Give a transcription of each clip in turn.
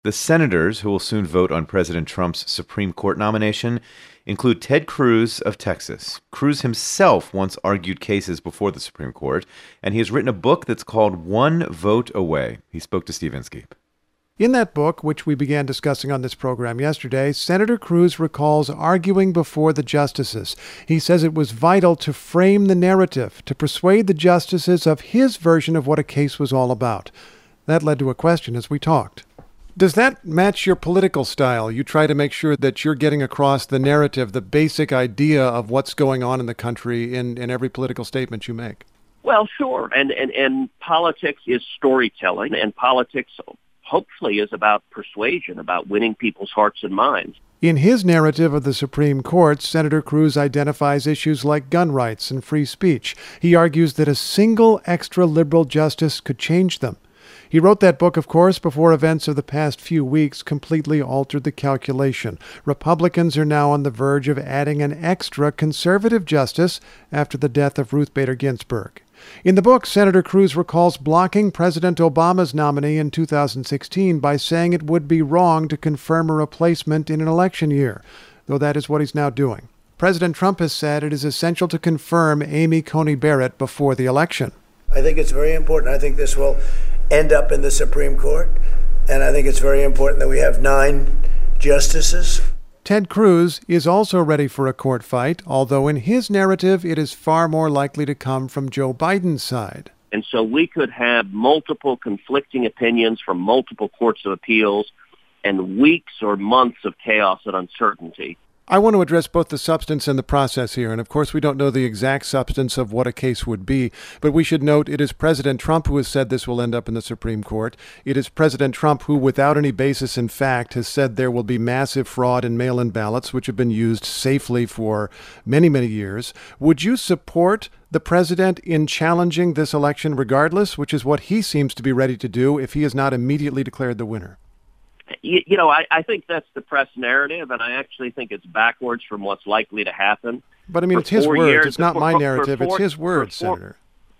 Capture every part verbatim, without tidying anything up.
The senators who will soon vote on President Trump's Supreme Court nomination include Ted Cruz of Texas. Cruz himself once argued cases before the Supreme Court, and he has written a book that's called One Vote Away. He spoke to Steve Inskeep. In that book, which we began discussing on this program yesterday, Senator Cruz recalls arguing before the justices. He says it was vital to frame the narrative, to persuade the justices of his version of what a case was all about. That led to a question as we talked. Does that match your political style? You try to make sure that you're getting across the narrative, the basic idea of what's going on in the country in, in every political statement you make. Well, sure. And, and, and politics is storytelling, and politics hopefully is about persuasion, about winning people's hearts and minds. In his narrative of the Supreme Court, Senator Cruz identifies issues like gun rights and free speech. He argues that a single extra-liberal justice could change them. He wrote that book, of course, before events of the past few weeks completely altered the calculation. Republicans are now on the verge of adding an extra conservative justice after the death of Ruth Bader Ginsburg. In the book, Senator Cruz recalls blocking President Obama's nominee in two thousand sixteen by saying it would be wrong to confirm a replacement in an election year, though that is what he's now doing. President Trump has said it is essential to confirm Amy Coney Barrett before the election. I think it's very important. I think this will end up in the Supreme Court, and I think it's very important that we have nine justices. Ted Cruz is also ready for a court fight, although in his narrative it is far more likely to come from Joe Biden's side. And so we could have multiple conflicting opinions from multiple courts of appeals and weeks or months of chaos and uncertainty. I want to address both the substance and the process here, and of course we don't know the exact substance of what a case would be, but we should note it is President Trump who has said this will end up in the Supreme Court. It is President Trump who, without any basis in fact, has said there will be massive fraud in mail-in ballots, which have been used safely for many, many years. Would you support the president in challenging this election regardless, which is what he seems to be ready to do if he is not immediately declared the winner? You, you know, I, I think that's the press narrative, and I actually think it's backwards from what's likely to happen. But, I mean, for it's his words. Years, it's not for, my for, narrative. For four, it's his words, for four, Senator.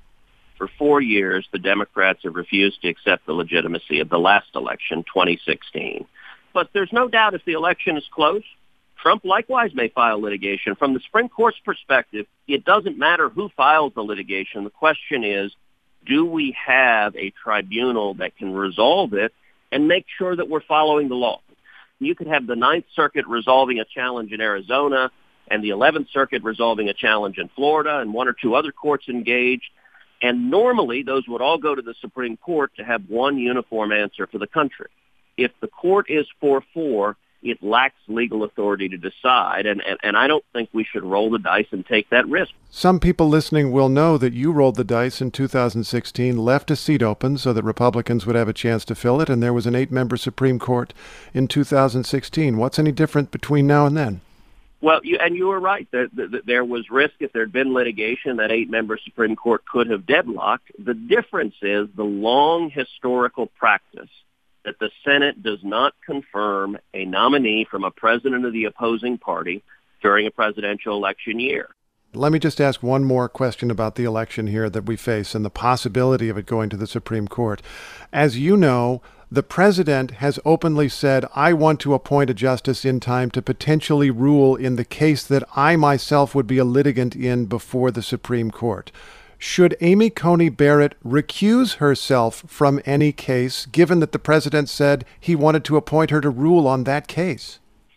For four years, the Democrats have refused to accept the legitimacy of the last election, twenty sixteen. But there's no doubt if the election is close, Trump likewise may file litigation. From the Supreme Court's perspective, it doesn't matter who files the litigation. The question is, do we have a tribunal that can resolve it and make sure that we're following the law? You could have the Ninth Circuit resolving a challenge in Arizona and the Eleventh Circuit resolving a challenge in Florida and one or two other courts engaged. And normally those would all go to the Supreme Court to have one uniform answer for the country. If the court is four four, it lacks legal authority to decide, and, and, and I don't think we should roll the dice and take that risk. Some people listening will know that you rolled the dice in two thousand sixteen, left a seat open so that Republicans would have a chance to fill it, and there was an eight-member Supreme Court in two thousand sixteen. What's any different between now and then? Well, you, and you were right. There, there, there was risk if there had been litigation that eight-member Supreme Court could have deadlocked. The difference is the long historical practice that the Senate does not confirm a nominee from a president of the opposing party during a presidential election year. Let me just ask one more question about the election here that we face and the possibility of it going to the Supreme Court. As you know, the president has openly said, I want to appoint a justice in time to potentially rule in the case that I myself would be a litigant in before the Supreme Court. Should Amy Coney Barrett recuse herself from any case, given that the president said he wanted to appoint her to rule on that case?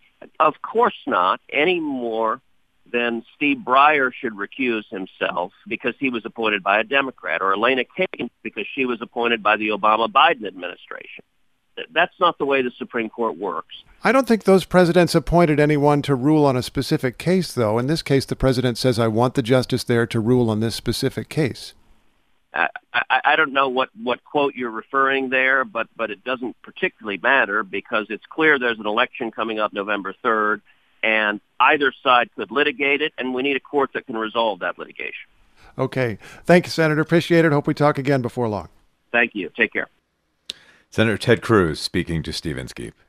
Of course not, any more than Steve Breyer should recuse himself because he was appointed by a Democrat, or Elena Kagan because she was appointed by the Obama-Biden administration. That's not the way the Supreme Court works. I don't think those presidents appointed anyone to rule on a specific case, though. In this case, the president says, I want the justice there to rule on this specific case. I, I, I don't know what, what quote you're referring there, but, but it doesn't particularly matter because it's clear there's an election coming up November third, and either side could litigate it, and we need a court that can resolve that litigation. Okay. Thank you, Senator. Appreciate it. Hope we talk again before long. Thank you. Take care. Senator Ted Cruz speaking to Steve Inskeep.